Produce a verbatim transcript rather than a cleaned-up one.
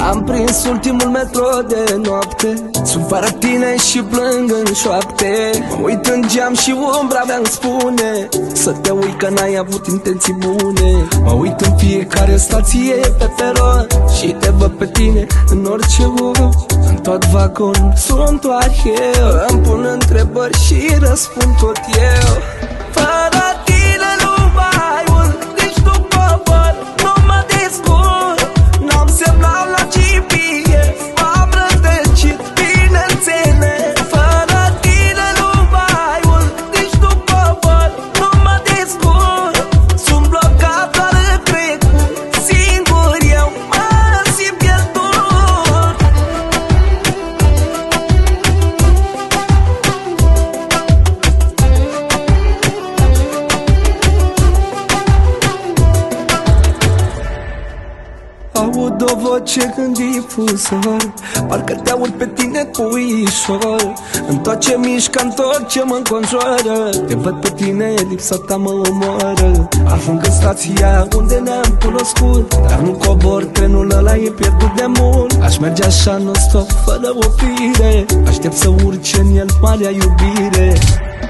Am prins ultimul metro de noapte, sunt fără tine și plâng în șoapte. Mă uit în geam și umbra mea-mi spune să te uit că n-ai avut intenții bune. Mă uit în fiecare stație pe peron și te văd pe tine în orice or. În tot vagonul sunt doar eu, îmi pun întrebări și răspund tot eu. Fără tine nu mai urc, nici după văd, nu mă descurc. N-am semnal la G P S, m-am rătăcit, bineînțeles. Fără tine nu mai urc, nici după văd, nu mă descurc. Sunt blocat doar în trecut, singur eu mă simt pierdut. Aud o voce în difuzor, parcă te aud pe tine puișor. În tot ce mișcă, în tot ce mă înconjoară, te văd pe tine, lipsa ta mă omoară. Ajung în stația unde ne-am cunoscut, dar nu cobor, trenul ăla e pierdut de mult. Aș merge așa non-stop, fără oprire, aștept să urce în el marea iubire.